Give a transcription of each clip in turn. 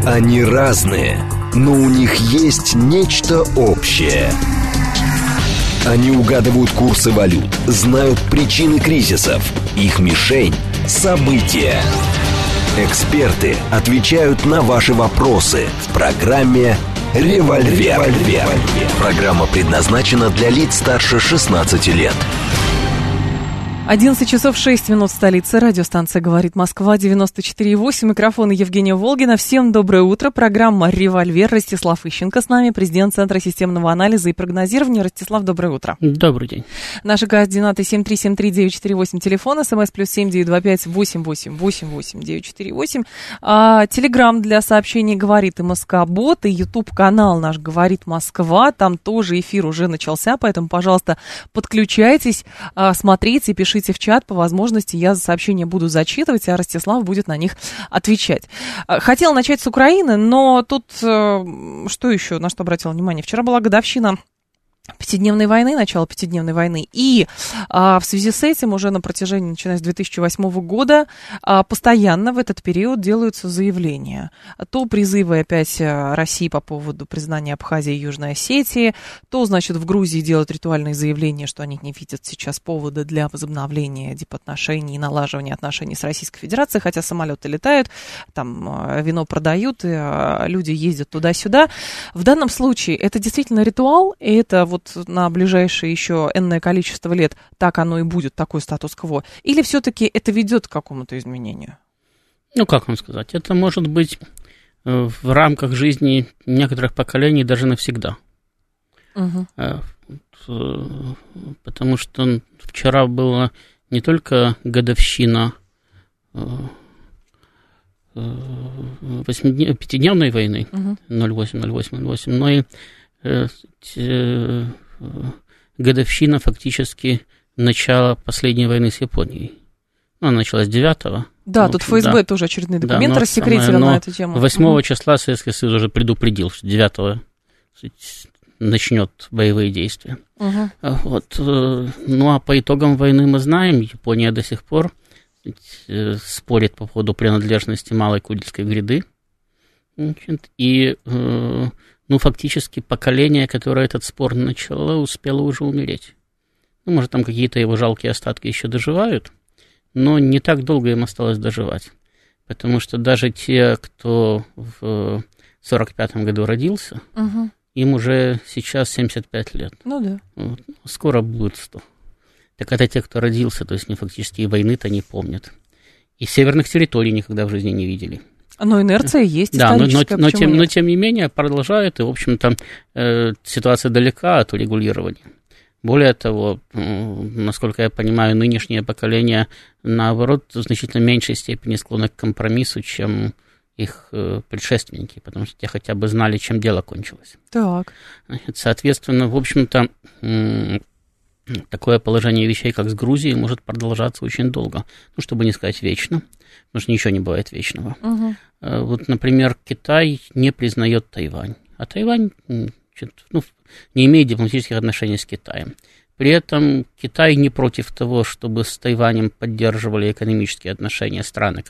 Они разные, но у них есть нечто общее. Они угадывают курсы валют, знают причины кризисов, их мишень – события. Эксперты отвечают на ваши вопросы в программе «Револьвер». Программа предназначена для лиц старше 16 лет. 11 часов 6 минут в столице. Радиостанция «Говорит Москва», 94,8. Микрофон Евгения Волгина. Всем доброе утро. Программа «Револьвер». Ростислав Ищенко с нами, президент Центра системного анализа и прогнозирования. Ростислав, доброе утро. Добрый день. Наши координаты 7373948, телефон, смс +7 925 88 88 948. Телеграм для сообщений «Говорит МСК-бот» и ютуб-канал наш «Говорит Москва». Там тоже эфир уже начался, поэтому, пожалуйста, подключайтесь, смотрите, пишите в чат, по возможности я сообщения буду зачитывать, а Ростислав будет на них отвечать. Хотела начать с Украины, но тут что еще, на что обратила внимание? Вчера была годовщина пятидневной войны, начало пятидневной войны, и в связи с этим уже на протяжении, начиная с 2008 года, постоянно в этот период делаются заявления. То призывы опять России по поводу признания Абхазии и Южной Осетии, то, значит, в Грузии делают ритуальные заявления, что они не видят сейчас повода для возобновления дипотношений и налаживания отношений с Российской Федерацией, хотя самолеты летают, там вино продают, люди ездят туда-сюда. В данном случае это действительно ритуал, и это вот на ближайшее еще энное количество лет так оно и будет, такой статус-кво? Или все-таки это ведет к какому-то изменению? Ну, как вам сказать, это может быть в рамках жизни некоторых поколений даже навсегда. Угу. Потому что вчера была не только годовщина пятидневной войны, 08-08-08, но и годовщина фактически начала последней войны с Японией. Ну, она началась 9-го. Да, тут ФСБ тоже очередные документы рассекретили на эту тему. 8 числа Советский Союз уже предупредил, что 9-го начнет боевые действия. Вот. Ну, а по итогам войны мы знаем, Япония до сих пор спорит по поводу принадлежности Малой Курильской гряды. И ну, фактически поколение, которое этот спор начало, успело уже умереть. Ну, может, там какие-то его жалкие остатки еще доживают, но не так долго им осталось доживать. Потому что даже те, кто в 45-м году родился, им уже сейчас 75 лет. Ну да. Вот. Скоро будет 100. Так это те, кто родился, то есть они фактически и войны-то не помнят. И северных территорий никогда в жизни не видели. Но инерция есть, да, историческая, но тем не менее продолжают, и, в общем-то, ситуация далека от урегулирования. Более того, насколько я понимаю, нынешнее поколение, наоборот, в значительно меньшей степени склонно к компромиссу, чем их предшественники, потому что те хотя бы знали, чем дело кончилось. Так. Соответственно, в общем-то, такое положение вещей, как с Грузией, может продолжаться очень долго. Ну, чтобы не сказать вечно, потому что ничего не бывает вечного. Вот, например, Китай не признает Тайвань, а Тайвань не имеет дипломатических отношений с Китаем. При этом Китай не против того, чтобы с Тайванем поддерживали экономические отношения страны,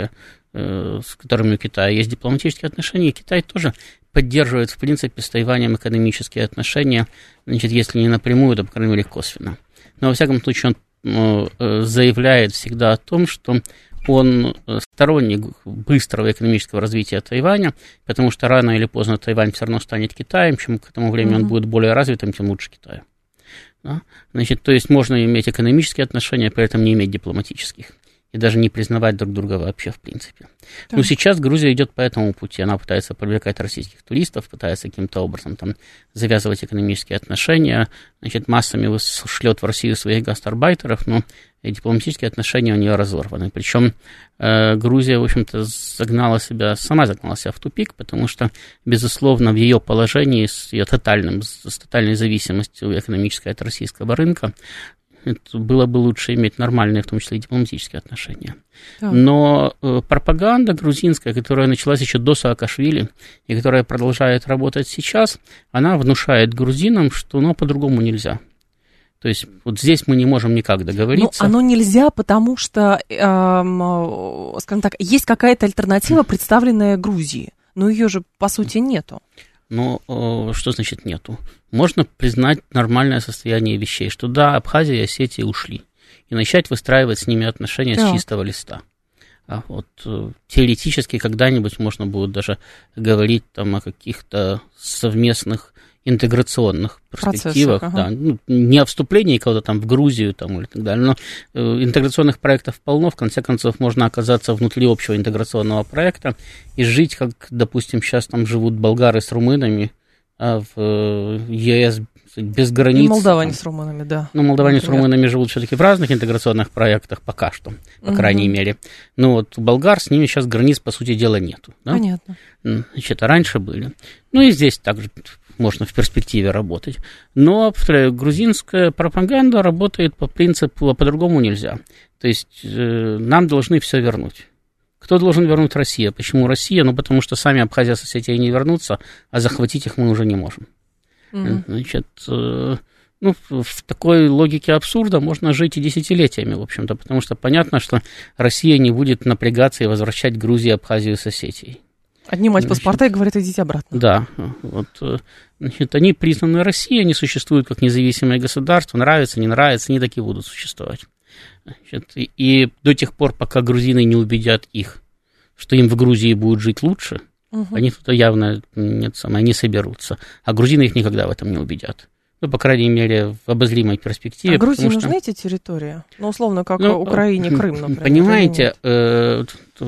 с которыми у Китая есть дипломатические отношения, и Китай тоже поддерживает, в принципе, с Тайванем экономические отношения, значит, если не напрямую, то, по крайней мере, косвенно. Но, во всяком случае, он заявляет всегда о том, что он сторонник быстрого экономического развития Тайваня, потому что рано или поздно Тайвань все равно станет Китаем, чем к этому времени он будет более развитым, тем лучше Китаю. Да? Значит, то есть можно иметь экономические отношения, при этом не иметь дипломатических. И даже не признавать друг друга вообще в принципе. Да. Но сейчас Грузия идет по этому пути. Она пытается привлекать российских туристов, пытается каким-то образом там завязывать экономические отношения, значит, массами шлет в Россию своих гастарбайтеров, но дипломатические отношения у нее разорваны. Причем Грузия, в общем-то, сама загнала себя в тупик, потому что, безусловно, в ее положении с ее тотальной зависимостью экономической от российского рынка, было бы лучше иметь нормальные, в том числе и дипломатические отношения. Да. Но пропаганда грузинская, которая началась еще до Саакашвили и которая продолжает работать сейчас, она внушает грузинам, что по-другому нельзя. То есть вот здесь мы не можем никак договориться. Но оно нельзя, потому что, скажем так, есть какая-то альтернатива, представленная Грузии. Но ее же, по сути, нету. Ну, что значит нету? Можно признать нормальное состояние вещей, что да, Абхазия и Осетия ушли, и начать выстраивать с ними отношения с чистого листа. А вот теоретически когда-нибудь можно будет даже говорить там о каких-то совместных интеграционных перспективах, да, ну, не о вступлении кого-то там в Грузию там, или так далее, но интеграционных проектов полно, в конце концов можно оказаться внутри общего интеграционного проекта и жить, как, допустим, сейчас там живут болгары с румынами, а в ЕС без границ. И молдаване с румынами, да. Ну, молдаване с румынами живут все-таки в разных интеграционных проектах пока что, по крайней мере. Но вот у болгар с ними сейчас границ, по сути дела, нету. Да? Понятно. Значит, а раньше были. Ну, и здесь также можно в перспективе работать. Но, повторяю, грузинская пропаганда работает по принципу, а по-другому нельзя. То есть нам должны все вернуть. Кто должен вернуть? Россия. Почему Россия? Ну, потому что сами Абхазия с Осетией не вернутся, а захватить их мы уже не можем. Значит, ну, в такой логике абсурда можно жить и десятилетиями, в общем-то, потому что понятно, что Россия не будет напрягаться и возвращать Грузии, Абхазию с Осетией. Отнимать паспорта и говорят, идите обратно. Да, вот, значит, они признаны Россией, они существуют как независимое государство, нравится, не нравится, они так и будут существовать. Значит, и до тех пор, пока грузины не убедят их, что им в Грузии будет жить лучше, они туда явно не соберутся. А грузины их никогда в этом не убедят. Ну, по крайней мере, в обозримой перспективе. А Грузии нужны эти территории? Ну, условно, как Украине, Крым, например. Понимаете, о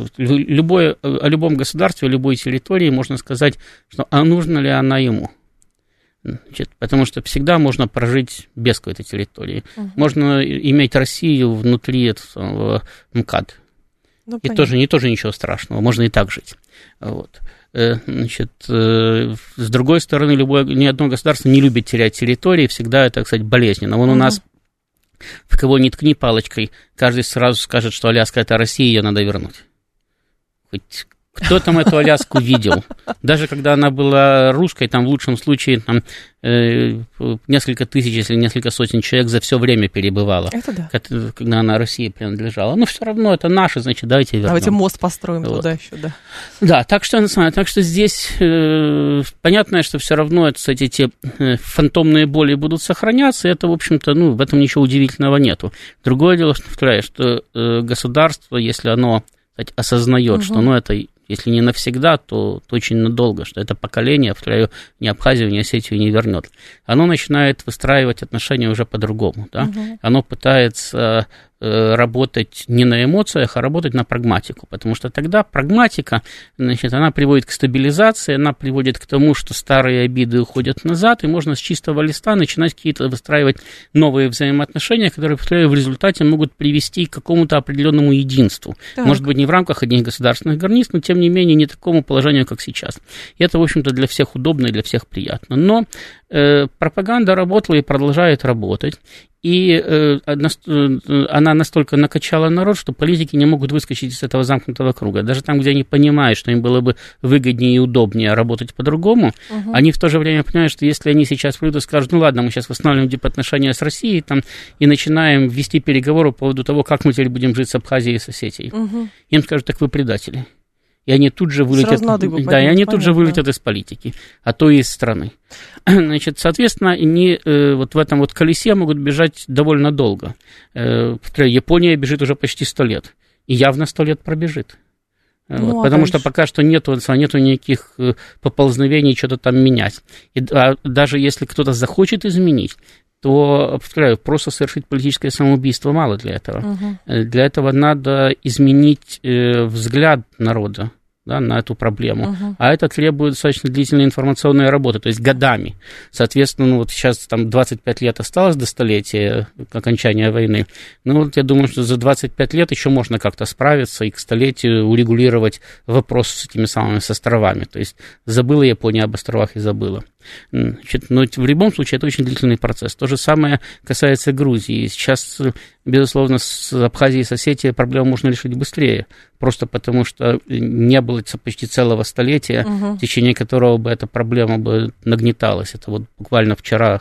любом государстве, о любой территории можно сказать, что а нужна ли она ему? Значит, потому что всегда можно прожить без какой-то территории. Можно иметь Россию внутри этого МКАД. Ну, и тоже ничего страшного, можно и так жить. Вот. Значит, с другой стороны, ни одно государство не любит терять территории, всегда это, так сказать, болезненно. Вон у нас, в кого ни ткни палочкой, каждый сразу скажет, что Аляска – это Россия, ее надо вернуть. Хоть кто там эту Аляску видел? Даже когда она была русской, там в лучшем случае там, несколько тысяч, если несколько сотен человек за все время перебывало, когда она России принадлежала. Но все равно это наше, значит, давайте вернем. Давайте мост построим туда еще, да. Да, так что здесь понятно, что все равно эти те фантомные боли будут сохраняться, и это, в общем-то, в этом ничего удивительного нету. Другое дело, что государство, если оно осознает, что это, если не навсегда, то очень надолго, что это поколение, повторяю, ни Абхазию, ни Осетию не вернет. Оно начинает выстраивать отношения уже по-другому. Да? Оно пытается работать не на эмоциях, а работать на прагматику, потому что тогда прагматика, значит, она приводит к стабилизации, она приводит к тому, что старые обиды уходят назад, и можно с чистого листа начинать какие-то выстраивать новые взаимоотношения, которые, повторяю, в результате могут привести к какому-то определенному единству. Так. Может быть, не в рамках одних государственных границ, но, тем не менее, не такому положению, как сейчас. И это, в общем-то, для всех удобно и для всех приятно. Но пропаганда работала и продолжает работать. И она настолько накачала народ, что политики не могут выскочить из этого замкнутого круга. Даже там, где они понимают, что им было бы выгоднее и удобнее работать по-другому, они в то же время понимают, что если они сейчас придут и скажут, ну ладно, мы сейчас восстанавливаем дипотношения с Россией там, и начинаем вести переговоры по поводу того, как мы теперь будем жить с Абхазией и с Осетией, им скажут, так вы предатели. И они тут же вылетят, вылетят из политики, а то и из страны. Значит, соответственно, они вот в этом вот колесе могут бежать довольно долго. Япония бежит уже почти 100 лет, и явно 100 лет пробежит. Вот, потому что пока что нету никаких поползновений что-то там менять. И даже если кто-то захочет изменить, то, повторяю, просто совершить политическое самоубийство мало для этого. Для этого надо изменить взгляд народа, да, на эту проблему. А это требует достаточно длительной информационной работы, то есть годами. Соответственно, вот сейчас там 25 лет осталось до столетия окончания войны. Ну, вот я думаю, что за 25 лет еще можно как-то справиться и к столетию урегулировать вопрос с этими самыми островами. То есть забыла Япония об островах и забыла. Значит, но в любом случае это очень длительный процесс. То же самое касается Грузии. Сейчас, безусловно, с Абхазией и с Осетией проблему можно решить быстрее, просто потому что не было почти целого столетия, в течение которого бы эта проблема бы нагнеталась. Это вот буквально вчера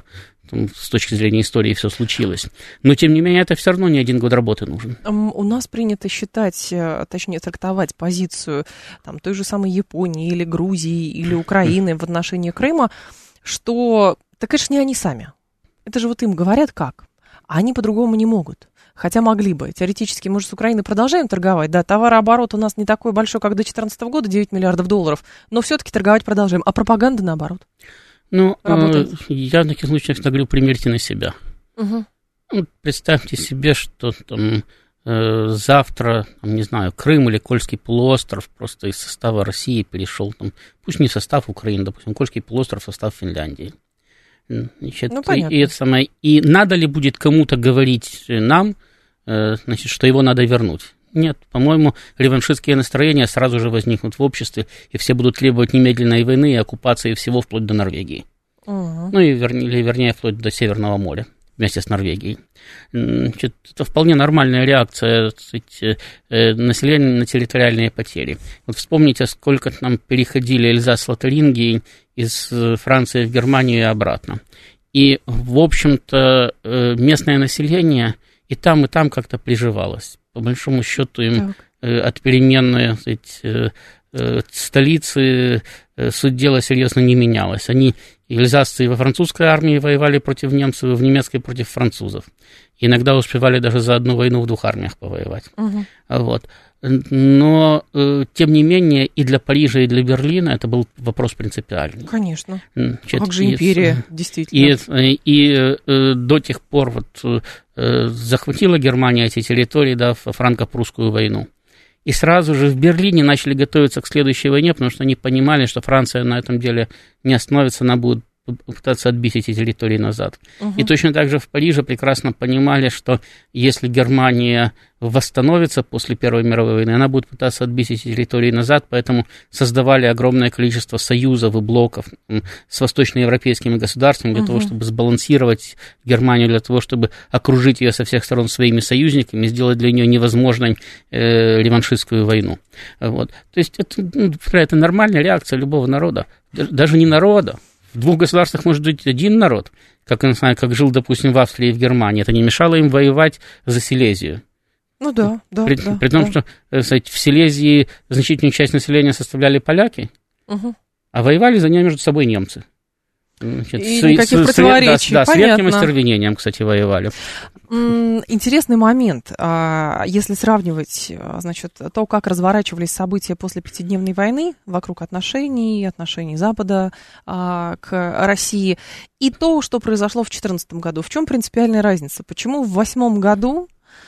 с точки зрения истории все случилось. Но, тем не менее, это все равно не 1 год работы нужен. У нас принято считать, точнее, трактовать позицию там, той же самой Японии или Грузии или Украины в отношении Крыма, что, так конечно, не они сами. Это же вот им говорят как, а они по-другому не могут. Хотя могли бы. Теоретически мы же с Украиной продолжаем торговать. Да, товарооборот у нас не такой большой, как до 2014 года, 9 миллиардов долларов, но все-таки торговать продолжаем. А пропаганда наоборот. Ну, я в таких случаях всегда говорю, примерьте на себя. Угу. Представьте себе, что там завтра, там, не знаю, Крым или Кольский полуостров просто из состава России перешел, там, пусть не в состав Украины, допустим, Кольский полуостров в состав Финляндии. Значит, понятно. И надо ли будет кому-то говорить нам, значит, что его надо вернуть? Нет, по-моему, реваншистские настроения сразу же возникнут в обществе, и все будут требовать немедленной войны и оккупации всего вплоть до Норвегии. Ну, и вернее, вплоть до Северного моря вместе с Норвегией. Значит, это вполне нормальная реакция, сказать, населения на территориальные потери. Вот вспомните, сколько нам переходили Эльзас-Лотарингии из Франции в Германию и обратно. И, в общем-то, местное население и там как-то приживалось. По большому счету им от переменной, столицы суть дела серьезно не менялась. Они, эльзасцы, во французской армии воевали против немцев, и в немецкой против французов. И иногда успевали даже за одну войну в 2 армиях повоевать. Вот. Но, тем не менее, и для Парижа, и для Берлина это был вопрос принципиальный. Конечно. Как же империя, действительно. И до тех пор вот захватила Германия эти территории, да, в франко-прусскую войну. И сразу же в Берлине начали готовиться к следующей войне, потому что они понимали, что Франция на этом деле не остановится, она будет пытаться отбить эти территории назад. И точно так же в Париже прекрасно понимали, что если Германия восстановится после Первой мировой войны, она будет пытаться отбить эти территории назад, поэтому создавали огромное количество союзов и блоков с восточноевропейскими государствами для того, чтобы сбалансировать Германию, для того, чтобы окружить ее со всех сторон своими союзниками, сделать для нее невозможной реваншистскую войну. Вот. То есть это нормальная реакция любого народа, даже не народа. В 2 государствах может жить один народ, как жил, допустим, в Австрии и в Германии. Это не мешало им воевать за Силезию. Ну да. При том, что, кстати, в Силезии значительную часть населения составляли поляки, а воевали за нее между собой немцы. Значит, и никаких противоречий. С редким остервенением, кстати, воевали. Интересный момент. Если сравнивать, значит, то, как разворачивались события после 5-дневной войны вокруг отношений Запада к России, и то, что произошло в 2014 году. В чем принципиальная разница? Почему в 2008 году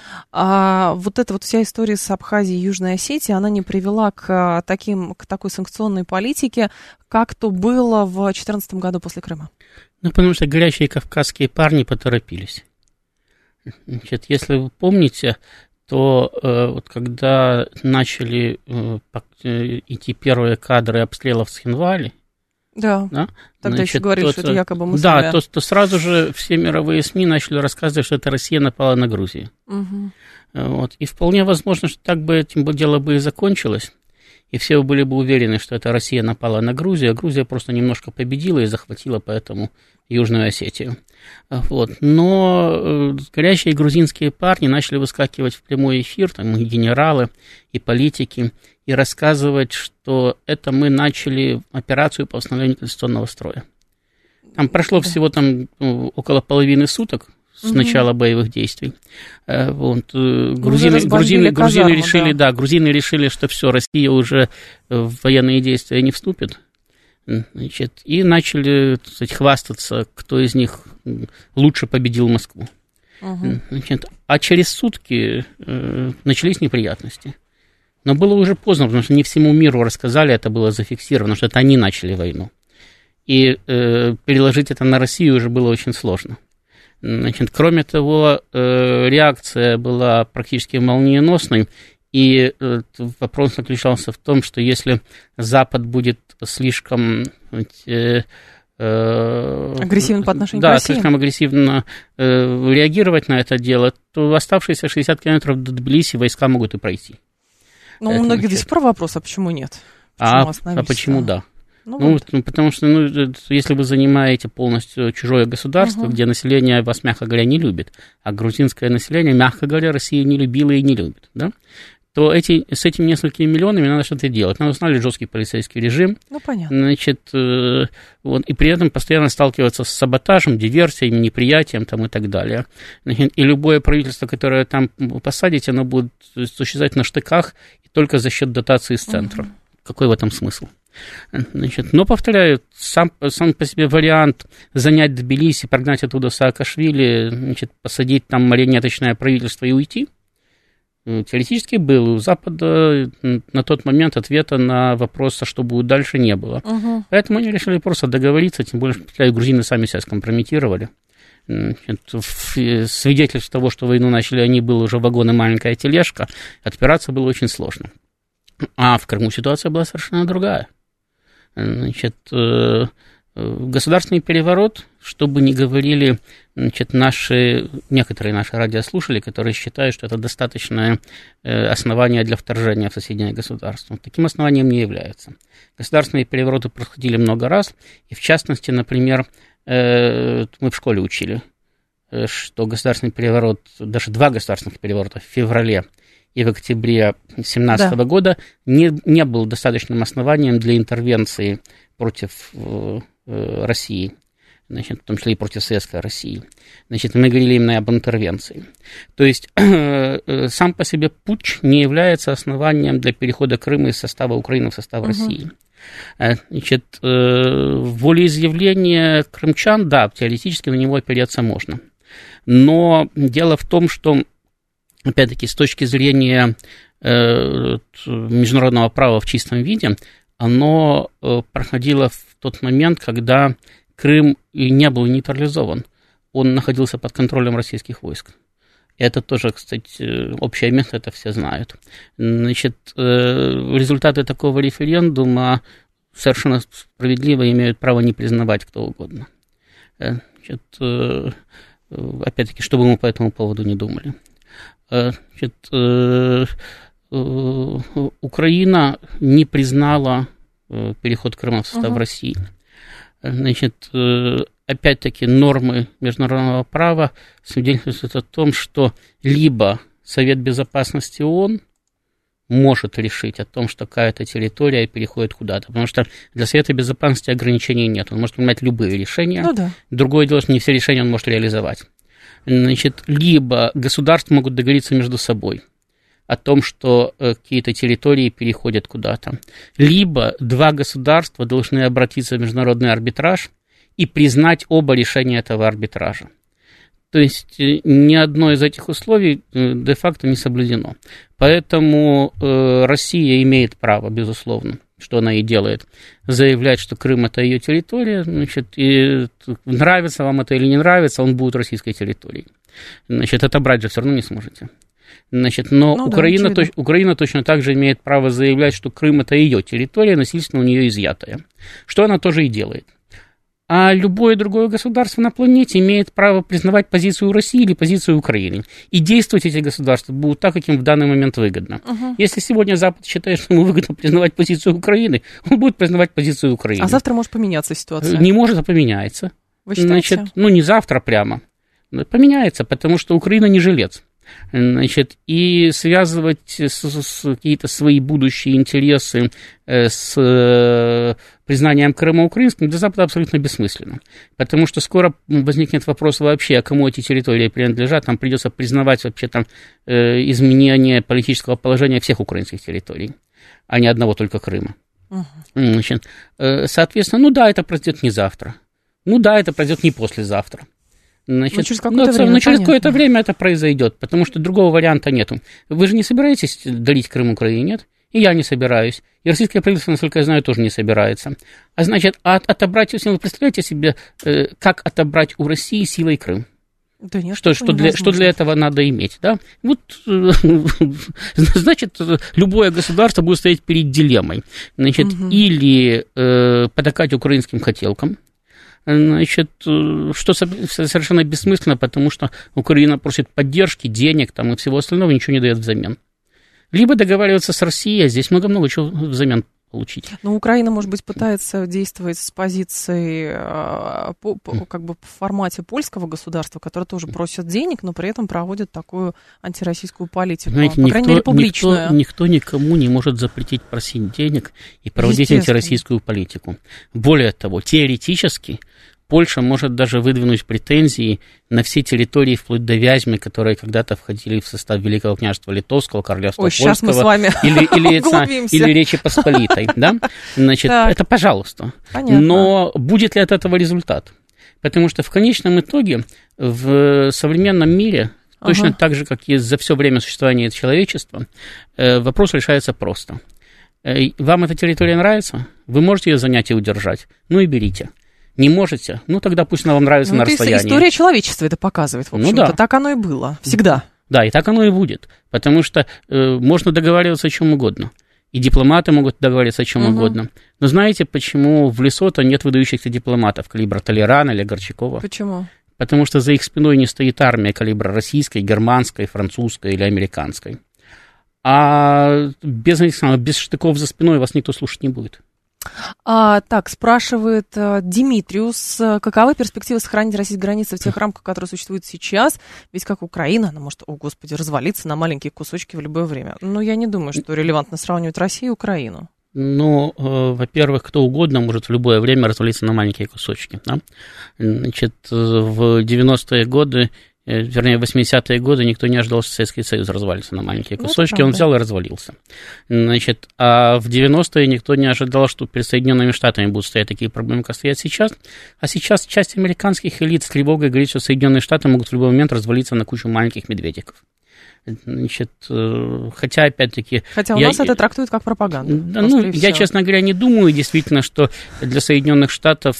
вот эта вот вся история с Абхазией и Южной Осетией, она не привела к такой санкционной политике, как то было в 2014 году после Крыма? Ну, потому что горячие кавказские парни поторопились. Значит, если вы помните, то вот когда начали идти первые кадры обстрелов с Хинвали, да, тогда еще говорили, что это якобы Муслимя. Да, то сразу же все мировые СМИ начали рассказывать, что это Россия напала на Грузию. Вот. И вполне возможно, что так бы этим дело бы и закончилось, и все были бы уверены, что это Россия напала на Грузию, а Грузия просто немножко победила и захватила поэтому Южную Осетию. Вот. Но горячие грузинские парни начали выскакивать в прямой эфир, там и генералы, и политики, и рассказывать, что это мы начали операцию по восстановлению конституционного строя. Там прошло всего около половины суток с начала боевых действий. Вот. Грузины решили, что все, Россия уже в военные действия не вступит. Значит, и начали, так сказать, хвастаться, кто из них лучше победил Москву. Значит, а через сутки начались неприятности. Но было уже поздно, потому что не всему миру рассказали, это было зафиксировано, что это они начали войну. И переложить это на Россию уже было очень сложно. Значит, кроме того, реакция была практически молниеносной, и вопрос заключался в том, что если Запад будет слишком агрессивно по отношению к России. Слишком агрессивно реагировать на это дело, то оставшиеся 60 километров до Тбилиси войска могут и пройти. Но у многих до сих пор вопрос, а почему нет? А почему да? Потому что, если вы занимаете полностью чужое государство, где население вас, мягко говоря, не любит, а грузинское население, мягко говоря, Россию не любило и не любит, да, то с этими несколькими миллионами надо что-то делать. Надо установить жесткий полицейский режим. Понятно. Значит, и при этом постоянно сталкиваться с саботажем, диверсиями, неприятием там, и так далее. И любое правительство, которое там посадите, оно будет существовать на штыках и только за счет дотации из центра. Какой в этом смысл? Значит, но, повторяю, сам по себе вариант занять Тбилиси, прогнать оттуда Саакашвили, значит, посадить там марионеточное правительство и уйти, теоретически был. У Запада на тот момент ответа на вопрос, что будет дальше, не было. Поэтому они решили просто договориться, тем более, что грузины сами себя скомпрометировали. Свидетельство того, что войну начали они, был уже вагон и маленькая тележка, отпираться было очень сложно. А в Крыму ситуация была совершенно другая. Значит, государственный переворот, что бы ни говорили, значит, некоторые наши радиослушатели, которые считают, что это достаточное основание для вторжения в соседнее государство. Таким основанием не является. Государственные перевороты проходили много раз, и в частности, например, мы в школе учили, что государственный переворот, даже 2 государственных переворота в феврале и в октябре 2017 года не был достаточным основанием для интервенции против России, значит, в том числе и против Советской России. Значит, мы говорили именно об интервенции. То есть сам по себе путч не является основанием для перехода Крыма из состава Украины в состав России. Значит, волеизъявление крымчан, да, теоретически на него опереться можно. Но дело в том, что, опять-таки, с точки зрения международного права в чистом виде, оно проходило в тот момент, когда Крым не был нейтрализован. Он находился под контролем российских войск. Это тоже, кстати, общее место, это все знают. Значит, результаты такого референдума совершенно справедливо имеют право не признавать кто угодно. Значит, опять-таки, что бы мы по этому поводу не думали. Значит, Украина не признала переход Крыма в состав России. Значит, опять-таки, нормы международного права свидетельствуют о том, что либо Совет Безопасности ООН может решить о том, что какая-то территория переходит куда-то, потому что для Совета Безопасности ограничений нет, он может принимать любые решения. Другое дело, что не все решения он может реализовать. Значит, либо государства могут договориться между собой о том, что какие-то территории переходят куда-то, либо 2 государства должны обратиться в международный арбитраж и признать оба решения этого арбитража. То есть ни одно из этих условий де-факто не соблюдено. Поэтому Россия имеет право, безусловно, что она и делает, заявлять, что Крым – это ее территория, значит, и нравится вам это или не нравится, он будет российской территорией. Значит, отобрать же все равно не сможете. Значит, но Украина точно так же имеет право заявлять, что Крым – это ее территория, насильственно у нее изъятая, что она тоже и делает. А любое другое государство на планете имеет право признавать позицию России или позицию Украины. И действовать эти государства будут так, как им в данный момент выгодно. Если сегодня Запад считает, что ему выгодно признавать позицию Украины, он будет признавать позицию Украины. А завтра может поменяться ситуация? Не может, а поменяется. Вы считаете? Значит, не завтра прямо. Поменяется, потому что Украина не жилец. Значит, и связывать какие-то свои будущие интересы с признанием Крыма украинским для Запада абсолютно бессмысленно. Потому что скоро возникнет вопрос вообще, а кому эти территории принадлежат. Там придется признавать вообще там изменение политического положения всех украинских территорий, а не одного только Крыма. Значит, соответственно, это произойдет не завтра. Это произойдет не послезавтра. Значит, через какое-то время это произойдет, потому что другого варианта нету. Вы же не собираетесь дарить Крым Украине, нет? И я не собираюсь. И российское правительство, насколько я знаю, тоже не собирается. А значит, отобрать, вы представляете себе, как отобрать у России силой Крым? Да нет, что для этого надо иметь, да? Вот, значит, любое государство будет стоять перед дилеммой. Значит, или потакать украинским хотелкам, значит, что совершенно бессмысленно, потому что Украина просит поддержки, денег там, и всего остального, ничего не дает взамен. Либо договариваться с Россией, а здесь много чего взамен получить. Но Украина, может быть, пытается действовать с позиции, как бы в формате польского государства, которое тоже просит денег, но при этом проводит такую антироссийскую политику. Знаете, по крайней мере, публичную. Никто никому не может запретить просить денег и проводить антироссийскую политику. Более того, теоретически Польша может даже выдвинуть претензии на все территории, вплоть до Вязьмы, которые когда-то входили в состав Великого княжества Литовского, Королевства Польского, сейчас мы с вами или Речи Посполитой. Да? Значит, это пожалуйста. Понятно. Но будет ли от этого результат? Потому что в конечном итоге в современном мире, точно так же, как и за все время существования человечества, вопрос решается просто. Вам эта территория нравится? Вы можете ее занять и удержать? Ну и берите. Не можете? Ну, тогда пусть она вам нравится на расстоянии. История человечества это показывает, в общем-то. Так оно и было. Всегда. Да, и так оно и будет. Потому что можно договариваться о чем угодно. И дипломаты могут договориться о чем угодно. Но знаете, почему в Лесото нет выдающихся дипломатов калибра Толерана или Горчакова? Почему? Потому что за их спиной не стоит армия калибра российской, германской, французской или американской. А без штыков за спиной вас никто слушать не будет. Так, спрашивает Димитриус, каковы перспективы сохранить российские границы в тех рамках, которые существуют сейчас? Ведь как Украина, она может, развалиться на маленькие кусочки в любое время. Но я не думаю, что релевантно сравнивать Россию и Украину. Ну, во-первых, кто угодно может в любое время развалиться на маленькие кусочки. Да? Значит, в 90-е годы, вернее, в 80-е годы никто не ожидал, что Советский Союз развалится на маленькие кусочки, он взял и развалился. Значит, а в 90-е никто не ожидал, что перед Соединенными Штатами будут стоять такие проблемы, как стоят сейчас. А сейчас часть американских элит с тревогой говорит, что Соединенные Штаты могут в любой момент развалиться на кучу маленьких медведиков. Значит, хотя, опять-таки... Хотя у нас это трактуют как пропаганду. Да, ну, я, честно говоря, не думаю, действительно, что для Соединенных Штатов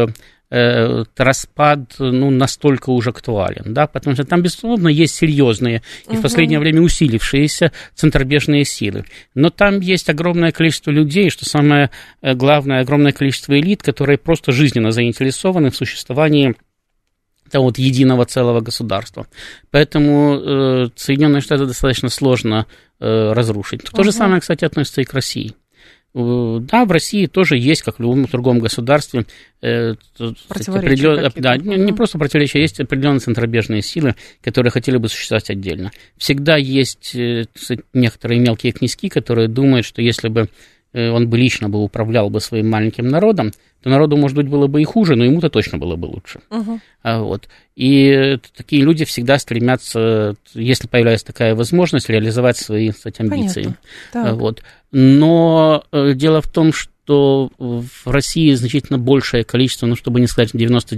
распад, ну, настолько уже актуален, да, потому что там, безусловно, есть серьезные и в последнее время усилившиеся центробежные силы, но там есть огромное количество людей, что самое главное, огромное количество элит, которые просто жизненно заинтересованы в существовании того вот единого целого государства. Поэтому Соединенные Штаты достаточно сложно разрушить. То же самое, кстати, относится и к России. Да, в России тоже есть, как в любом другом государстве, не просто противоречия, есть определенные центробежные силы, которые хотели бы существовать отдельно. Всегда есть некоторые мелкие князьки, которые думают, что если бы он бы лично управлял бы своим маленьким народом, то народу, может быть, было бы и хуже, но ему-то точно было бы лучше. Вот. И такие люди всегда стремятся, если появляется такая возможность, реализовать свои, кстати, амбиции. Вот. Но дело в том, что в России значительно большее количество, ну, чтобы не сказать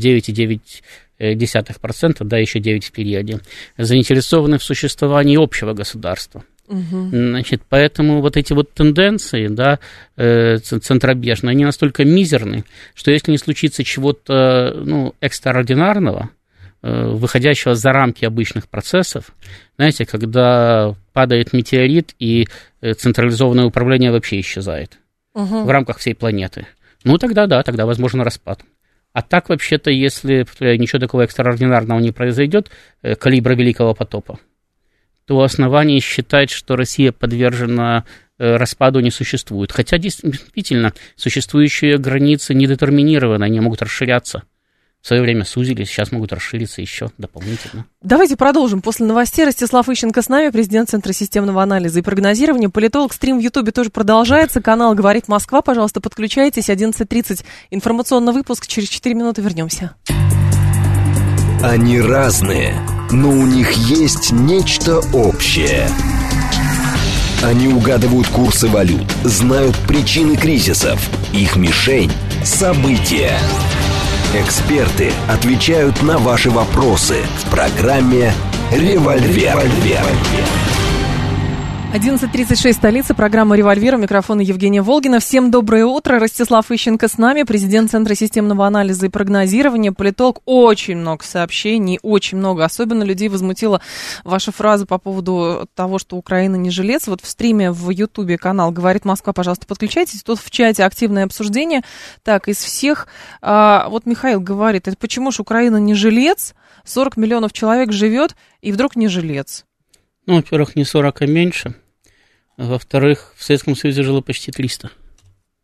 99,9%, да, еще 9 в периоде, заинтересованы в существовании общего государства. Значит, поэтому вот эти вот тенденции, да, центробежные, они настолько мизерны, что если не случится чего-то, ну, экстраординарного, выходящего за рамки обычных процессов, знаете, когда падает метеорит и централизованное управление вообще исчезает в рамках всей планеты, ну, тогда да, тогда возможен распад. А так, вообще-то, если ничего такого экстраординарного не произойдет, калибра Великого потопа, то оснований считать, что Россия подвержена распаду, не существует. Хотя действительно существующие границы недетерминированы, они могут расширяться. В свое время сузились, сейчас могут расшириться еще дополнительно. Давайте продолжим. После новостей Ростислав Ищенко с нами, президент Центра системного анализа и прогнозирования. Политолог, стрим в Ютубе тоже продолжается. Канал «Говорит Москва». Пожалуйста, подключайтесь. 11:30. Информационный выпуск. Через 4 минуты вернемся. Они разные, но у них есть нечто общее. Они угадывают курсы валют, знают причины кризисов. Их мишень – события. Эксперты отвечают на ваши вопросы в программе «Револьвер». 11:36, столица, программа «Револьвер», у микрофона Евгения Волгина. Всем доброе утро, Ростислав Ищенко с нами, президент Центра системного анализа и прогнозирования, политолог. Очень много сообщений, очень много, особенно людей возмутила ваша фраза по поводу того, что Украина не жилец. Вот в стриме в Ютубе канал «Говорит Москва», пожалуйста, подключайтесь, тут в чате активное обсуждение. Так, из всех, вот Михаил говорит, это почему же Украина не жилец, 40 миллионов человек живет, и вдруг не жилец? Ну, во-первых, не 40, а меньше. Во-вторых, в Советском Союзе жило почти 300.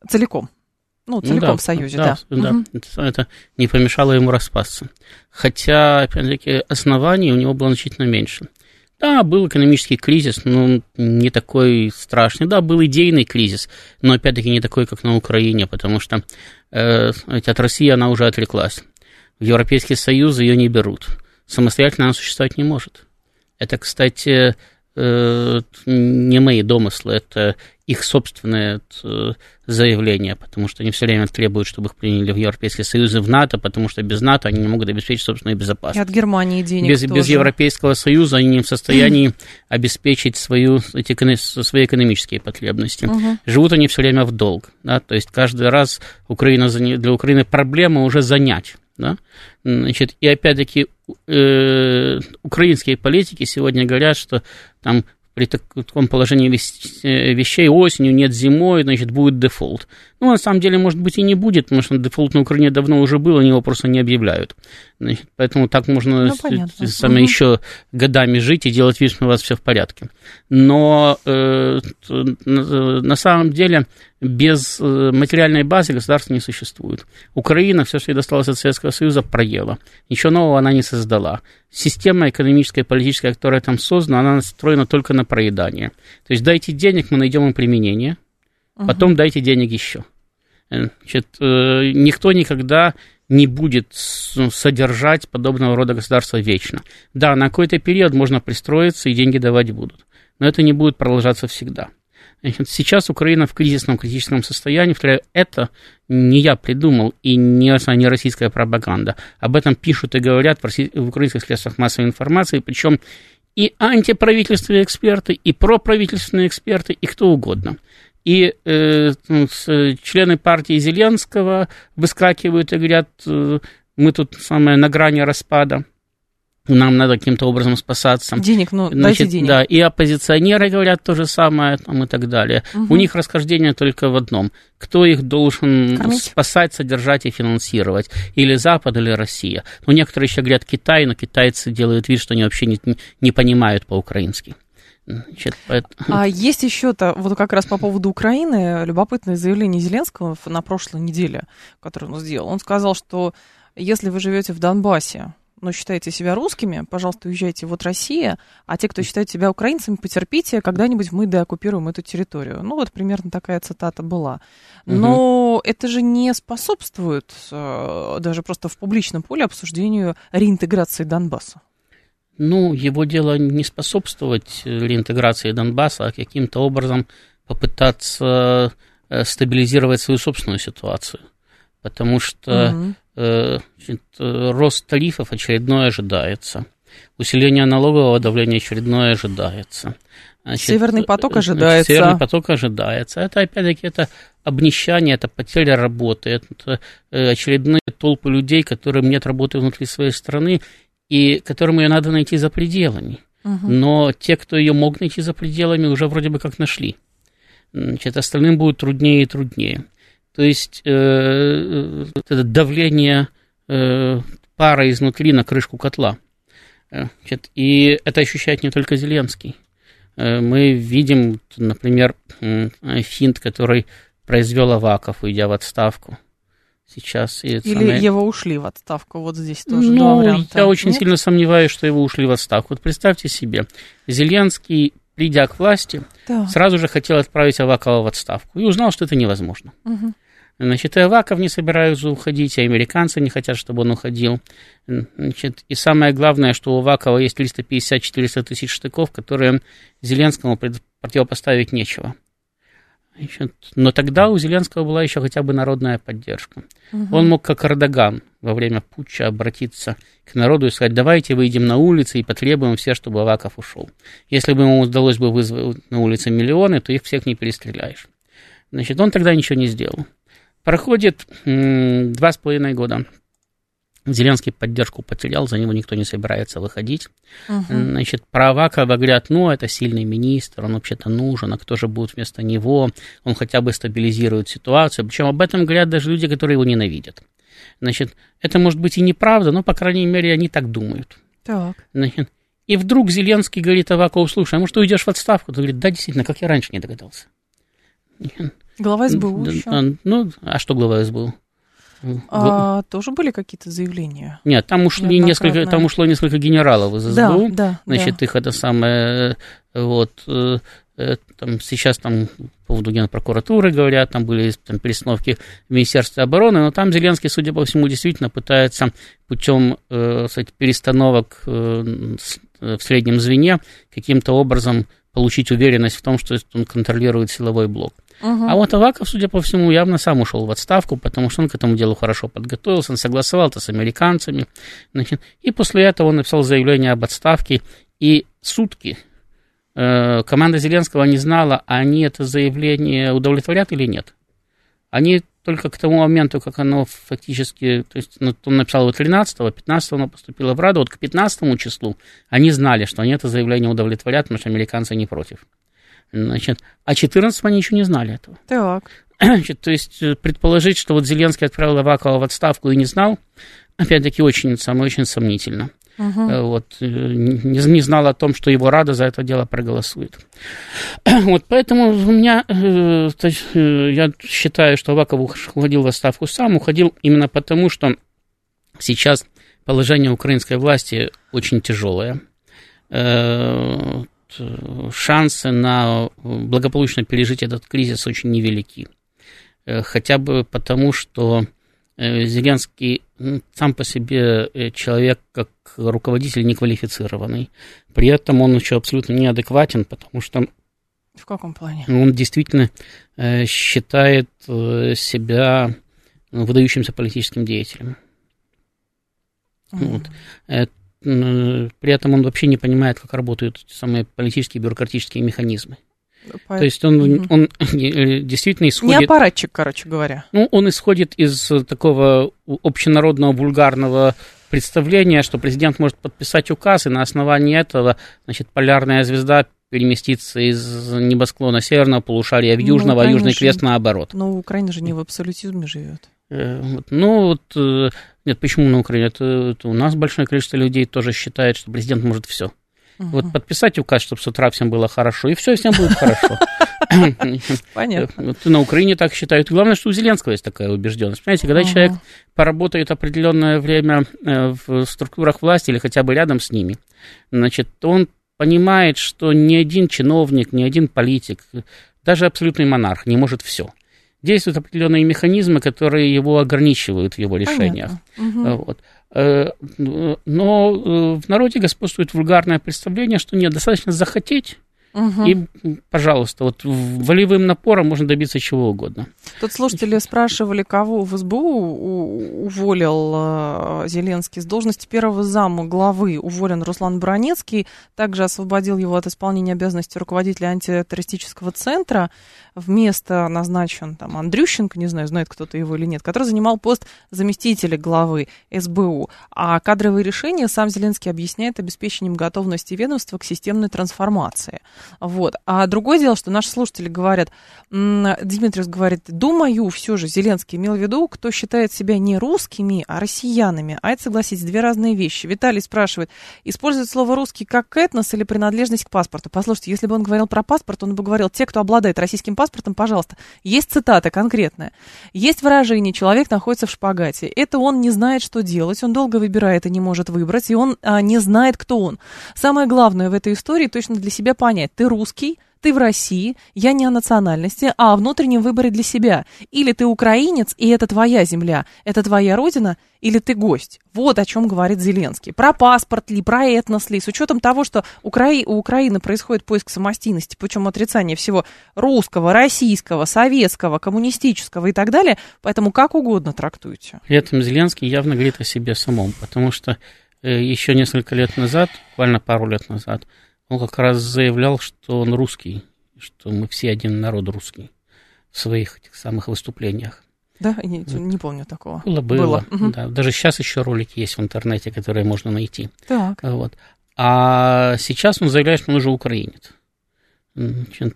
целиком. Целиком в Союзе, да. Да, это не помешало ему распасться. Хотя, опять-таки, оснований у него было значительно меньше. Да, был экономический кризис, но не такой страшный. Да, был идейный кризис, но, опять-таки, не такой, как на Украине, потому что от России она уже отреклась. В Европейский Союз ее не берут. Самостоятельно она существовать не может. Это, кстати, не мои домыслы, это их собственное заявление, потому что они все время требуют, чтобы их приняли в Европейский Союз и в НАТО, потому что без НАТО они не могут обеспечить собственную безопасность. И от Германии денег без Европейского Союза они не в состоянии обеспечить свои экономические потребности. Живут они все время в долг. Да? То есть каждый раз для Украины проблема уже занять. Да? Значит, и опять-таки украинские политики сегодня говорят, что там при таком положении вещей осенью, нет зимой, значит, будет дефолт. На самом деле, может быть, и не будет, потому что дефолт на Украине давно уже был, они его просто не объявляют. Значит, поэтому так можно еще годами жить и делать вид, что у вас все в порядке. Но на самом деле без материальной базы государства не существует. Украина все, что ей досталось от Советского Союза, проела. Ничего нового она не создала. Система экономическая и политическая, которая там создана, она настроена только на проедание. То есть дайте денег, мы найдем им применение, потом дайте денег еще. Значит, никто никогда не будет содержать подобного рода государства вечно. Да, на какой-то период можно пристроиться и деньги давать будут, но это не будет продолжаться всегда. Значит, сейчас Украина в критическом состоянии, повторяю, это не я придумал и не российская пропаганда. Об этом пишут и говорят в украинских средствах массовой информации, причем и антиправительственные эксперты, и проправительственные эксперты, и кто угодно. И члены партии Зеленского выскакивают и говорят, мы тут на грани распада, нам надо каким-то образом спасаться. Денег, дайте денег. Да, и оппозиционеры говорят то же самое, и так далее. У них расхождение только в одном. Кто их должен спасать, содержать и финансировать? Или Запад, или Россия. Некоторые еще говорят Китай, но китайцы делают вид, что они вообще не понимают по-украински. Значит, А есть еще-то, как раз по поводу Украины, любопытное заявление Зеленского на прошлой неделе, которое он сделал. Он сказал, что если вы живете в Донбассе, но считаете себя русскими, пожалуйста, уезжайте, Россия, а те, кто считает себя украинцами, потерпите, когда-нибудь мы деоккупируем эту территорию. Примерно такая цитата была. Но это же не способствует даже просто в публичном поле обсуждению реинтеграции Донбасса. Его дело не способствовать реинтеграции Донбасса, а каким-то образом попытаться стабилизировать свою собственную ситуацию. Потому что рост тарифов очередной ожидается, усиление налогового давления очередное ожидается. Северный поток ожидается. Северный поток ожидается. Это, опять-таки, это обнищание, это потеря работы, это очередные толпы людей, которым нет работы внутри своей страны, и которым ее надо найти за пределами. Но те, кто ее мог найти за пределами, уже вроде бы как нашли. Значит, остальным будет труднее и труднее. То есть это давление пара изнутри на крышку котла. Значит, и это ощущает не только Зеленский. Мы видим, например, финт, который произвел Аваков, уйдя в отставку. Сейчас. Или его ушли в отставку, здесь тоже два варианта. Я очень сильно сомневаюсь, что его ушли в отставку. Представьте себе, Зеленский, придя к власти, сразу же хотел отправить Авакова в отставку и узнал, что это невозможно. Значит, и Аваков не собираются уходить, и американцы не хотят, чтобы он уходил. Значит, и самое главное, что у Авакова есть 350-400 тысяч штыков, которые Зеленскому противопоставить нечего. Значит, но тогда у Зеленского была еще хотя бы народная поддержка. Он мог, как Эрдоган, во время путча обратиться к народу и сказать: давайте выйдем на улицы и потребуем все, чтобы Аваков ушел. Если бы ему удалось бы вызвать на улице миллионы, то их всех не перестреляешь. Значит, он тогда ничего не сделал. Проходит 2,5 года. Зеленский поддержку потерял, за него никто не собирается выходить. Значит, про Авакова говорят: это сильный министр, он вообще-то нужен, а кто же будет вместо него? Он хотя бы стабилизирует ситуацию. Причем об этом говорят даже люди, которые его ненавидят. Значит, это может быть и неправда, но, по крайней мере, они так думают. Так. Значит, и вдруг Зеленский говорит Авакову: слушай, а может, ты уйдешь в отставку? Он говорит: да, действительно, как я раньше не догадался. Глава СБУ еще. Ну, а что глава СБУ? Тоже были какие-то заявления? Нет, там ушло несколько генералов из СБУ. Значит, их это самое, вот, там, сейчас там по поводу Генпрокуратуры говорят, там были там перестановки в Министерстве обороны, но там Зеленский, судя по всему, действительно пытается путем перестановок в среднем звене каким-то образом получить уверенность в том, что он контролирует силовой блок. А вот Аваков, судя по всему, явно сам ушел в отставку, потому что он к этому делу хорошо подготовился, он согласовал это с американцами. Значит, и после этого он написал заявление об отставке, и сутки команда Зеленского не знала, они это заявление удовлетворят или нет. Они только к тому моменту, как оно фактически, то есть он написал его 13-го, 15-го оно поступило в Раду, вот к 15 числу они знали, что они это заявление удовлетворят, потому что американцы не против. Значит, а 14-го они еще не знали этого. Так. Значит, то есть предположить, что вот Зеленский отправил Авакова в отставку и не знал, опять-таки очень сомнительно. Вот, не знал о том, что его Рада за это дело проголосует. Вот, поэтому у меня, я считаю, что Аваков уходил в отставку сам, уходил именно потому, что сейчас положение украинской власти очень тяжелое. Шансы на благополучно пережить этот кризис очень невелики. Хотя бы потому, что Зеленский сам по себе человек, как руководитель, неквалифицированный. При этом он еще абсолютно неадекватен, потому что... В каком плане? Он действительно считает себя выдающимся политическим деятелем. Вот. При этом он вообще не понимает, как работают самые политические бюрократические механизмы. То есть он действительно исходит... Не аппаратчик, короче говоря. Ну, он исходит из такого общенародного вульгарного представления, что президент может подписать указ, и на основании этого, значит, полярная звезда переместится из небосклона северного полушария в южного, а Южный Крест наоборот. Но Украина же не в абсолютизме живет. Нет, почему на Украине? Это у нас большое количество людей тоже считает, что президент может все. Вот подписать указ, чтобы с утра всем было хорошо, и все, всем будет хорошо. Понятно. На Украине так считают. Главное, что у Зеленского есть такая убежденность. Понимаете, когда человек поработает определенное время в структурах власти или хотя бы рядом с ними, значит, он понимает, что ни один чиновник, ни один политик, даже абсолютный монарх не может все. Действуют определенные механизмы, которые его ограничивают в его решениях. Вот. Но в народе господствует вульгарное представление, что нет, достаточно захотеть, и, пожалуйста, вот волевым напором можно добиться чего угодно. Тут слушатели спрашивали, кого в СБУ уволил Зеленский с должности первого зама главы. Уволен Руслан Бронецкий, также освободил его от исполнения обязанностей руководителя антитеррористического центра. Вместо назначен там Андрющенко, не знаю, знает кто-то его или нет, который занимал пост заместителя главы СБУ. А кадровые решения сам Зеленский объясняет обеспечением готовности ведомства к системной трансформации. Вот. А другое дело, что наши слушатели говорят, Дмитриев говорит, думаю, все же Зеленский имел в виду, кто считает себя не русскими, а россиянами. А это, согласитесь, две разные вещи. Виталий спрашивает, использует слово русский как этнос или принадлежность к паспорту? Послушайте, если бы он говорил про паспорт, он бы говорил, те, кто обладает российским паспортом, пожалуйста. Есть цитата конкретная. Есть выражение, человек находится в шпагате. Это он не знает, что делать, он долго выбирает и не может выбрать, и он не знает, кто он. Самое главное в этой истории точно для себя понять. Ты русский, ты в России, я не о национальности, а о внутреннем выборе для себя. Или ты украинец, и это твоя земля, это твоя родина, или ты гость. Вот о чем говорит Зеленский. Про паспорт ли, про этнос ли, с учетом того, что у Украины происходит поиск самостийности, причем отрицание всего русского, российского, советского, коммунистического и так далее, поэтому как угодно трактуйте. При этом Зеленский явно говорит о себе самом, потому что еще несколько лет назад, буквально пару лет назад, он как раз заявлял, что он русский, что мы все один народ русский в своих этих самых выступлениях. Да, не помню такого. Было. Да. Даже сейчас еще ролики есть в интернете, которые можно найти. Так. Вот. А сейчас он заявляет, что он уже украинец. Значит,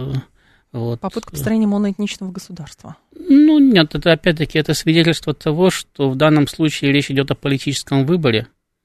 вот. Попытка построения моноэтничного государства. Ну, нет, это опять-таки это свидетельство того, что в данном случае речь идет о политическом выборе.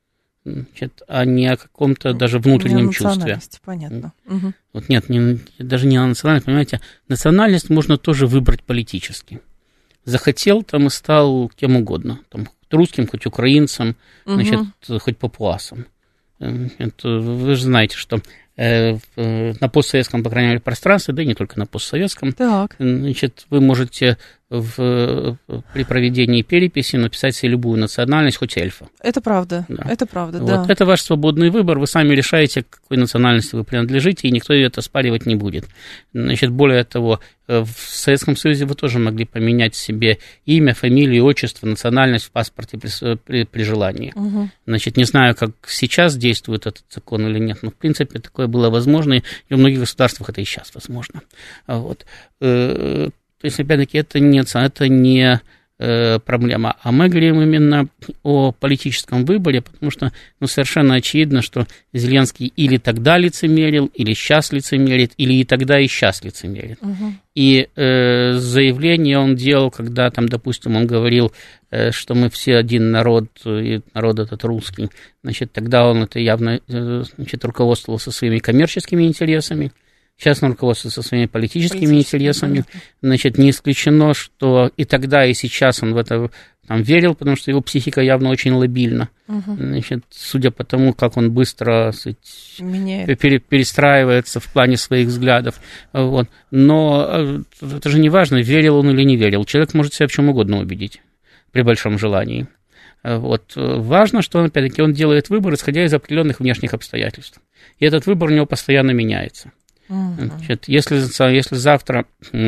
значит, а не о каком-то даже внутреннем чувстве. Понятно. Вот нет, даже не о национальности, понимаете, национальность можно тоже выбрать политически. Захотел, там и стал кем угодно, там, хоть русским, хоть украинцем, значит, хоть папуасом. Это, вы же знаете, что на постсоветском, по крайней мере, пространстве, да и не только на постсоветском, значит, вы можете при проведении переписи написать себе любую национальность, хоть эльфа. Это правда, да. Это правда, вот. Да. Это ваш свободный выбор, вы сами решаете, к какой национальности вы принадлежите, и никто это оспаривать не будет. Значит, более того, в Советском Союзе вы тоже могли поменять себе имя, фамилию, отчество, национальность в паспорте при желании. Значит, не знаю, как сейчас действует этот закон или нет, но, в принципе, такое было возможно, и в многих государствах это и сейчас возможно. Вот. То есть, опять-таки, это не проблема. А мы говорим именно о политическом выборе, потому что совершенно очевидно, что Зеленский или тогда лицемерил, или сейчас лицемерит, или и тогда, и сейчас лицемерит. И заявление он делал, когда, там, допустим, он говорил, что мы все один народ, и народ этот русский, значит, тогда он это явно, значит, руководствовался своими коммерческими интересами. Сейчас он руководствуется своими политическими интересами. Значит, не исключено, что и тогда, и сейчас он в это там верил, потому что его психика явно очень лабильна. Значит, судя по тому, как он быстро перестраивается в плане своих взглядов. Вот. Но это же не важно, верил он или не верил. Человек может себя в чем угодно убедить при большом желании. Вот. Важно, что, опять-таки, он делает выбор, исходя из определенных внешних обстоятельств. И этот выбор у него постоянно меняется. Значит, если завтра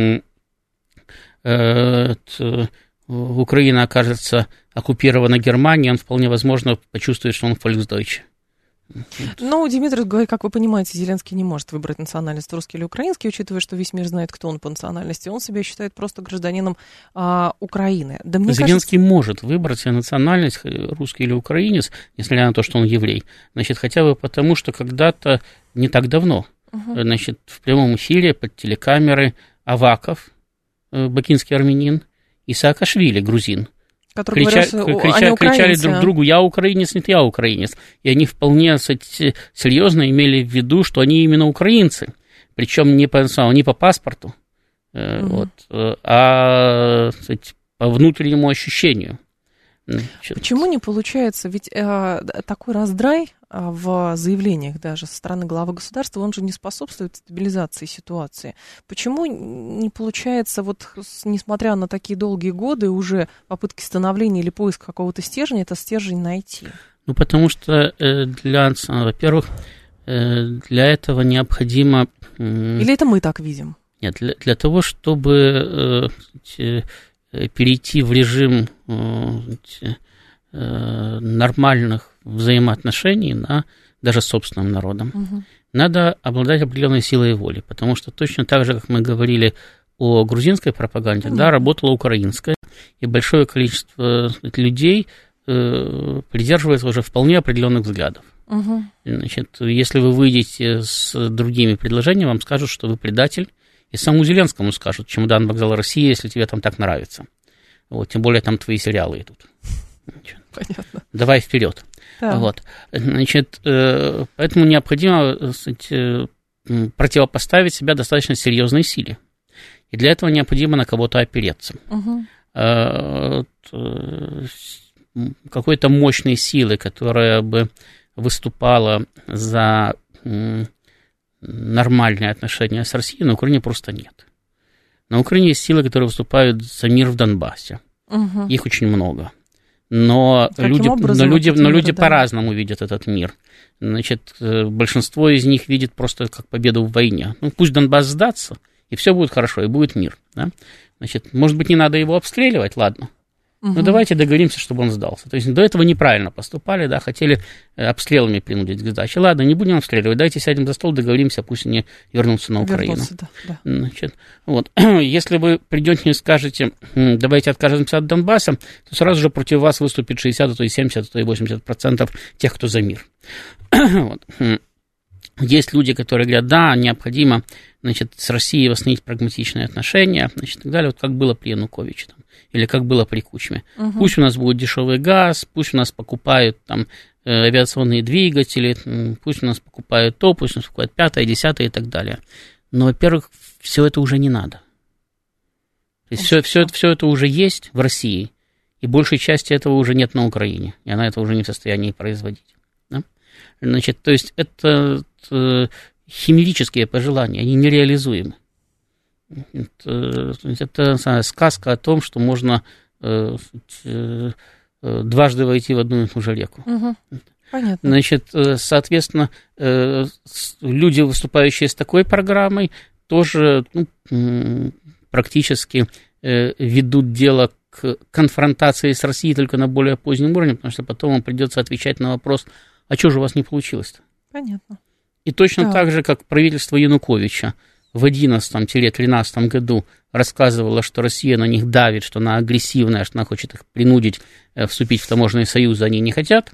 Украина окажется оккупирована Германией, он вполне возможно почувствует, что он фольксдойче. Ну, Дмитрий, как вы понимаете, Зеленский не может выбрать национальность русский или украинский, учитывая, что весь мир знает, кто он по национальности. Он себя считает просто гражданином Украины. Да, Зеленский может выбрать себе национальность, русский или украинец, несмотря на то, что он еврей. Значит, хотя бы потому, что когда-то, не так давно, значит, в прямом эфире под телекамеры Аваков, бакинский армянин, и Саакашвили, грузин, кричали друг другу: «Я украинец, нет, я украинец». И они вполне, кстати, серьезно имели в виду, что они именно украинцы, причем не по паспорту, вот, а, кстати, по внутреннему ощущению. Почему не получается? Ведь такой раздрай в заявлениях даже со стороны главы государства, он же не способствует стабилизации ситуации. Почему не получается, вот несмотря на такие долгие годы, уже попытки становления или поиска какого-то стержня, это стержень найти? Ну, потому что, во-первых, для этого необходимо... Или это мы так видим? Нет, для того, чтобы... перейти в режим нормальных взаимоотношений, даже с собственным народом, надо обладать определенной силой воли, потому что точно так же, как мы говорили о грузинской пропаганде, работала украинская, и большое количество людей придерживается уже вполне определенных взглядов. Значит, если вы выйдете с другими предложениями, вам скажут, что вы предатель. И самому Зеленскому скажут: чемодан, вокзал России, если тебе там так нравится. Вот, тем более там твои сериалы идут. Понятно. Давай вперед. Да. Вот. Значит, поэтому необходимо, кстати, противопоставить себя достаточно серьезной силе. И для этого необходимо на кого-то опереться. Какой-то мощной силы, которая бы выступала за... нормальные отношения с Россией, на Украине просто нет. На Украине есть силы, которые выступают за мир в Донбассе. Их очень много. Но люди по-разному видят этот мир. Значит, большинство из них видит просто как победу в войне. Ну, пусть Донбасс сдастся, и все будет хорошо, и будет мир. Да? Значит, может быть, не надо его обстреливать, ладно. Ну, давайте договоримся, чтобы он сдался. То есть до этого неправильно поступали, да, хотели обстрелами принудить к сдаче. Ладно, не будем обстреливать, давайте сядем за стол, договоримся, пусть они вернутся на Украину. Да. Значит, вот. Если вы придете и скажете: давайте откажемся от Донбасса, то сразу же против вас выступит 60, а то и 70, а то и 80% тех, кто за мир. Вот. Есть люди, которые говорят, да, необходимо, значит, с Россией восстановить прагматичные отношения, значит, и так далее, вот как было при Януковиче, там, или как было при Кучме. Пусть у нас будет дешевый газ, пусть у нас покупают там авиационные двигатели, пусть у нас покупают то, пусть у нас покупают 5-е, 10-е и так далее. Но, во-первых, все это уже не надо. То есть все это уже есть в России, и большей части этого уже нет на Украине, и она это уже не в состоянии производить. Да? Значит, то есть это химерические пожелания, они нереализуемы. Это сказка о том, что можно дважды войти в одну и ту же реку. Понятно. Значит, соответственно, люди, выступающие с такой программой, тоже практически ведут дело к конфронтации с Россией только на более позднем уровне, потому что потом им придется отвечать на вопрос, а что же у вас не получилось-то? Понятно. И точно так же, как правительство Януковича в 2011-2013 году рассказывало, что Россия на них давит, что она агрессивная, что она хочет их принудить вступить в таможенный союз, они не хотят.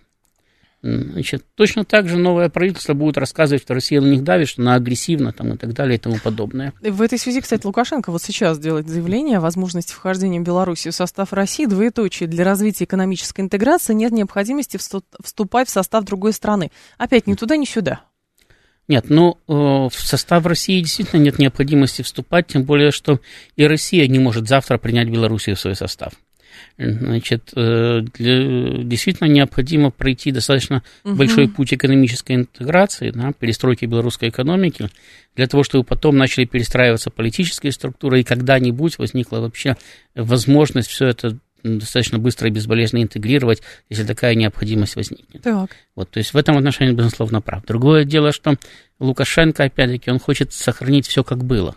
Значит, точно так же новое правительство будет рассказывать, что Россия на них давит, что она агрессивна там, и так далее и тому подобное. В этой связи, кстати, Лукашенко вот сейчас делает заявление о возможности вхождения Беларуси в состав России, двоеточие, для развития экономической интеграции нет необходимости вступать в состав другой страны. Опять ни туда, ни сюда. Нет, в состав России действительно нет необходимости вступать, тем более, что и Россия не может завтра принять Белоруссию в свой состав. Значит, действительно необходимо пройти достаточно большой путь экономической интеграции, да, перестройки белорусской экономики, для того, чтобы потом начали перестраиваться политические структуры, и когда-нибудь возникла вообще возможность все это достаточно быстро и безболезненно интегрировать, если такая необходимость возникнет. Так. Вот, то есть в этом отношении, безусловно, прав. Другое дело, что Лукашенко, опять-таки, он хочет сохранить все как было.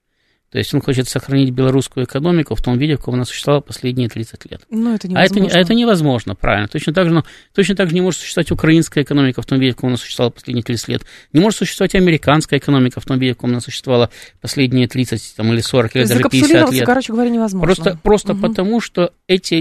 То есть он хочет сохранить белорусскую экономику в том виде, в каком она существовала последние 30 лет. Но это невозможно. Это невозможно, правильно. Точно так же не может существовать украинская экономика в том виде, в каком она существовала последние 30 лет. Не может существовать американская экономика в том виде, в каком она существовала последние 30 там, или 40 или даже 50 лет. Короче говоря, невозможно. Просто потому, что эти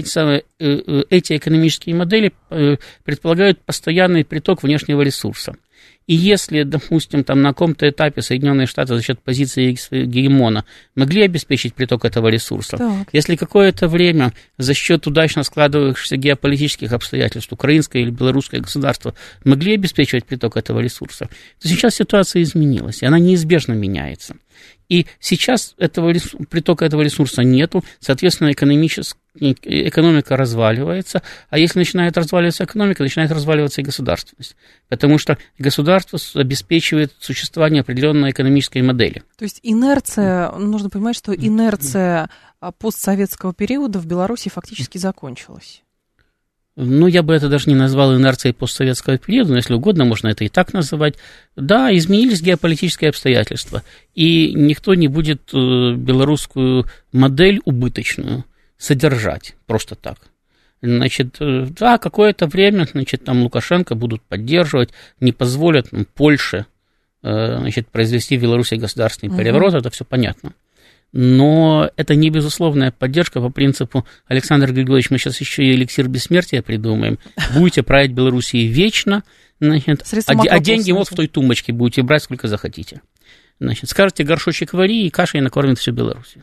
экономические модели предполагают постоянный приток внешнего ресурса. И если, допустим, там на каком-то этапе Соединенные Штаты за счет позиции гегемона могли обеспечить приток этого ресурса, так. Если какое-то время за счет удачно складывающихся геополитических обстоятельств украинское или белорусское государство могли обеспечивать приток этого ресурса, то сейчас ситуация изменилась, и она неизбежно меняется. И сейчас притока этого ресурса нету, соответственно, экономика разваливается, а если начинает разваливаться экономика, начинает разваливаться и государственность, потому что государство обеспечивает существование определенной экономической модели. То есть инерция, нужно понимать, что инерция постсоветского периода в Беларуси фактически закончилась. Я бы это даже не назвал инерцией постсоветского периода, но если угодно, можно это и так называть. Да, изменились геополитические обстоятельства, и никто не будет белорусскую модель убыточную содержать просто так. Значит, да, какое-то время, там Лукашенко будут поддерживать, не позволят Польше, произвести в Беларуси государственный переворот, это все понятно. Но это не безусловная поддержка по принципу: Александр Григорьевич, мы сейчас еще и эликсир бессмертия придумаем, будете править Белоруссией вечно, а деньги вот в той тумбочке будете брать сколько захотите. Скажете горшочек вари, и кашей накормит всю Белоруссию.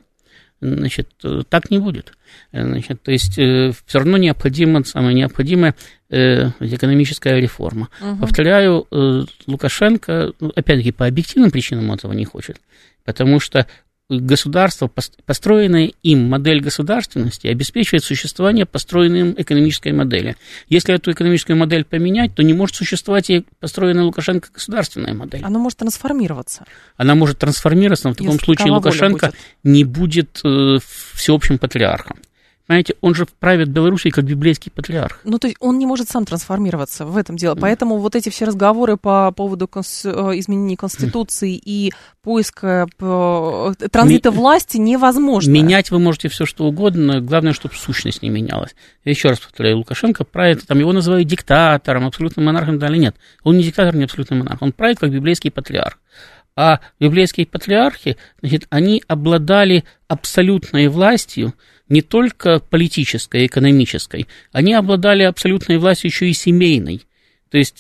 Так не будет. То есть все равно необходимая экономическая реформа. Повторяю, Лукашенко, опять-таки, по объективным причинам он этого не хочет, потому что государство, построенная им модель государственности, обеспечивает существование построенной им экономической модели. Если эту экономическую модель поменять, то не может существовать и построенная Лукашенко государственная модель. Она может трансформироваться. Она может трансформироваться, но в таком случае Лукашенко не будет всеобщим патриархом. Понимаете, он же правит Белоруссией как библейский патриарх. То есть он не может сам трансформироваться, в этом дело. Поэтому вот эти все разговоры по поводу изменения Конституции и поиска транзита власти невозможно. Менять вы можете все что угодно, главное, чтобы сущность не менялась. Я еще раз повторяю, Лукашенко правит, его называют диктатором, абсолютным монархом, да или нет. Он не диктатор, не абсолютный монарх, он правит как библейский патриарх. А библейские патриархи, они обладали абсолютной властью, не только политической, экономической, они обладали абсолютной властью еще и семейной. То есть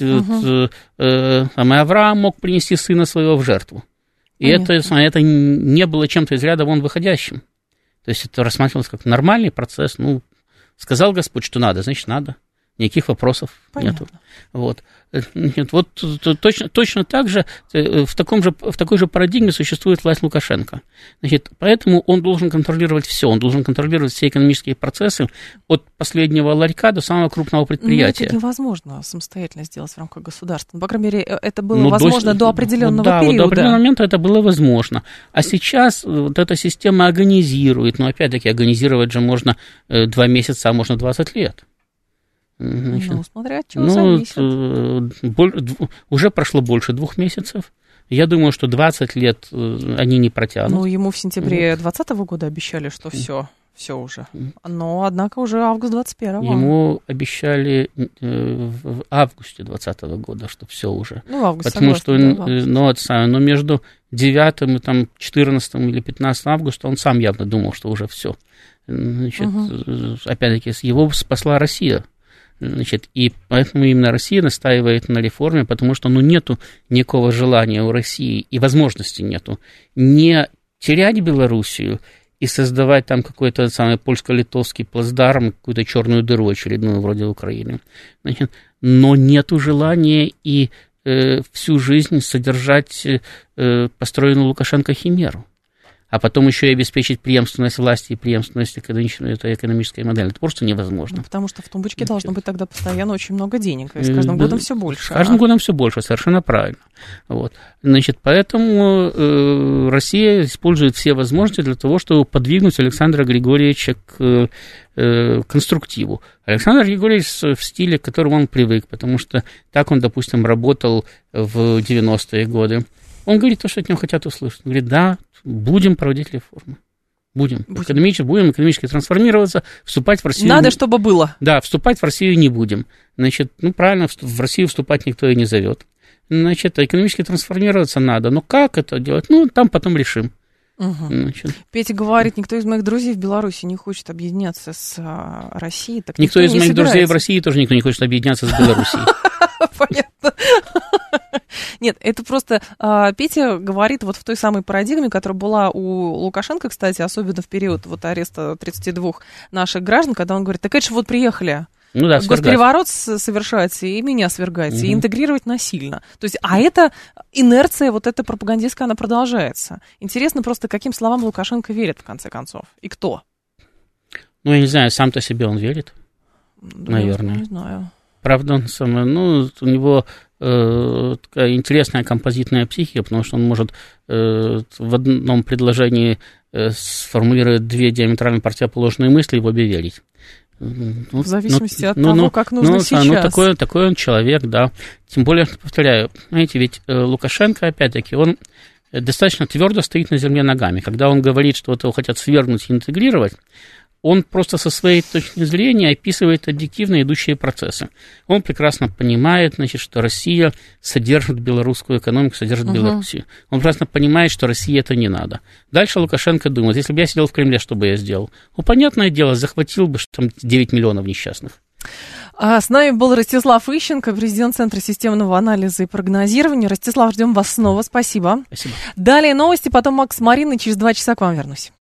Авраам мог принести сына своего в жертву. И это не было чем-то из ряда вон выходящим. То есть это рассматривалось как нормальный процесс. Ну, сказал Господь, что надо, значит, надо. Никаких вопросов нету. Вот. Нет, вот точно так же в такой же парадигме существует власть Лукашенко. Значит, поэтому он должен контролировать все. Он должен контролировать все экономические процессы от последнего ларька до самого крупного предприятия. Но это невозможно самостоятельно сделать в рамках государства. По крайней мере, это было возможно до определенного периода. Вот до определенного момента это было возможно. А сейчас вот эта система агонизирует. Но опять-таки агонизировать же можно 2 месяца, а можно 20 лет. Значит, смотря от чего зависит. Уже прошло больше 2 месяцев. Я думаю, что 20 лет они не протянут. Ну, ему в сентябре 2020 года обещали, что все уже. Но, однако, уже август 21-го. Ему обещали в августе 2020 года, что все уже. Ну, в августе, потому согласна, что, но между 9 и там, 14 или 15 августа он сам явно думал, что уже все. Значит, опять-таки, его спасла Россия. Значит, и поэтому именно Россия настаивает на реформе, потому что нету никакого желания у России, и возможности нету, не терять Белоруссию и создавать там какой-то самый польско-литовский плацдарм, какую-то черную дыру очередную вроде Украины. Значит, но нету желания и всю жизнь содержать построенную Лукашенко химеру. А потом еще и обеспечить преемственность власти и преемственность этой экономической модели. Это просто невозможно. Ну, потому что в тумбочке должно быть тогда постоянно очень много денег, и с каждым годом все больше. С каждым годом все больше, совершенно правильно. Вот. Значит, поэтому Россия использует все возможности для того, чтобы подвигнуть Александра Григорьевича к конструктиву. Александр Григорьевич в стиле, к которому он привык, потому что так он, допустим, работал в 90-е годы. Он говорит то, что от него хотят услышать. Он говорит, да, будем проводить реформы. Будем экономически трансформироваться, вступать в Россию. Надо, чтобы было. Да, вступать в Россию не будем. Значит, правильно, в Россию вступать никто и не зовет. Значит, экономически трансформироваться надо. Но как это делать? Там потом решим. Петя говорит, никто из моих друзей в Беларуси не хочет объединяться с Россией. Так никто из моих друзей в России тоже никто не хочет объединяться с Белоруссией. Понятно. Нет, это просто Петя говорит вот в той самой парадигме, которая была у Лукашенко, кстати, особенно в период вот ареста 32 наших граждан, когда он говорит, так это же вот приехали, госпереворот совершается, и меня свергается, и интегрировать насильно. То есть, а эта инерция, вот эта пропагандистская, она продолжается. Интересно просто, каким словам Лукашенко верит, в конце концов, и кто? Я не знаю, сам-то себе он верит, наверное. Не знаю. Правда, он у него такая интересная композитная психика, потому что он может в одном предложении сформулировать 2 диаметрально противоположные мысли и в обе верить. В зависимости от того, как нужно сейчас. Такой он человек, да. Тем более, повторяю, знаете, ведь Лукашенко, опять-таки, он достаточно твердо стоит на земле ногами. Когда он говорит, что вот его хотят свергнуть и интегрировать, он просто со своей точки зрения описывает объективно идущие процессы. Он прекрасно понимает, значит, что Россия содержит белорусскую экономику, содержит Белоруссию. Он прекрасно понимает, что России это не надо. Дальше Лукашенко думает, если бы я сидел в Кремле, что бы я сделал? Понятное дело, захватил бы там 9 миллионов несчастных. С нами был Ростислав Ищенко, президент Центра системного анализа и прогнозирования. Ростислав, ждем вас снова. Спасибо. Спасибо. Далее новости, потом Макс с Мариной. Через 2 часа к вам вернусь.